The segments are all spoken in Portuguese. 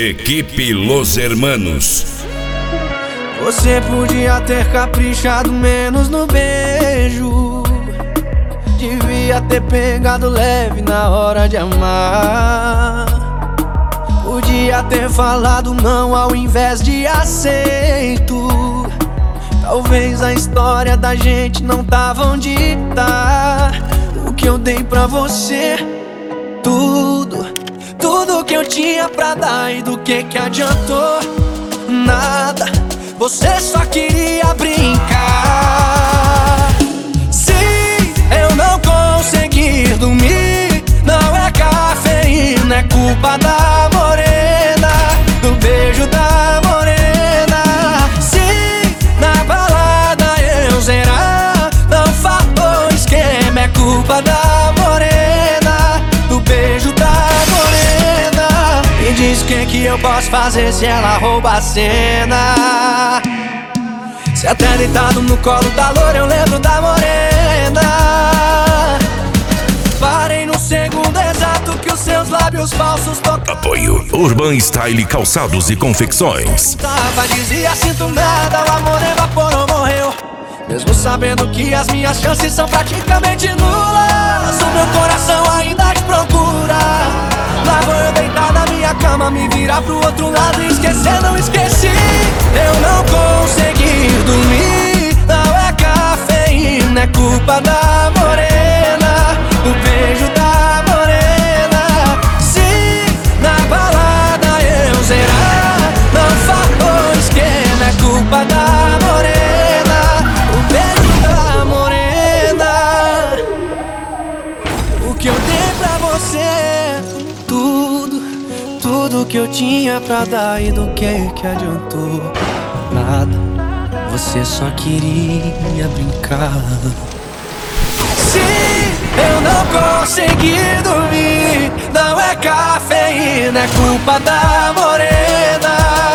Equipe Los Hermanos. Você podia ter caprichado menos no beijo, devia ter pegado leve na hora de amar. Podia ter falado não ao invés de aceito. Talvez a história da gente não tava onde tá. O que eu dei pra você, tudo que eu tinha pra dar, e do que adiantou? Nada, você só queria brincar. Se eu não conseguir dormir, não é cafeína, é culpa da morena, do beijo da morena. Se na balada eu zerar, não faltou esquema, é culpa da morena, do beijo da morena. Me diz o que eu posso fazer se ela rouba a cena. Se até deitado no colo da loura eu lembro da morena. Parei no segundo exato que os seus lábios falsos tocaram. Apoio Urban Style Calçados e Confecções. Dizia sinto nada, o amor evaporou, morreu. Mesmo sabendo que as minhas chances são praticamente nulas, o meu coração ainda te procura. Lá vou eu deitar na minha cama, me virar pro outro lado e esquecer, não esqueci. Eu não consegui dormir, não é cafeína, é culpa da morena, do beijo da morena. Se na balada eu zerar, não faltou esquema, é culpa da morena, o beijo da morena. O que eu dei pra você, tudo que eu tinha pra dar, e do que adiantou? Nada, você só queria brincar. Se eu não conseguir dormir, não é cafeína, é culpa da morena.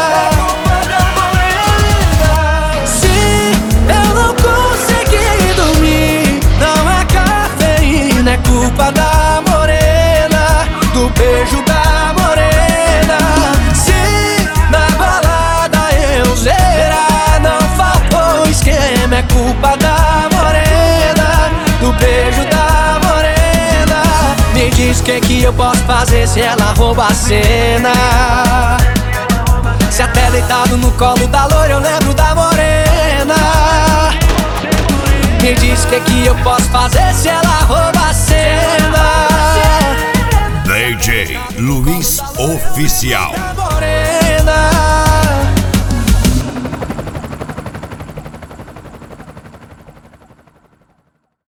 Se eu não conseguir dormir, não é cafeína, é culpa da morena, do beijo da morena. Se na balada eu zerar, não faltou esquema, é culpa da morena, do beijo da morena. Me diz o que eu posso fazer se ela rouba a cena. Se até deitado no colo da loura eu lembro da morena. Me diz o que eu posso fazer se ela rouba a cena. DJ Luiz Oficial.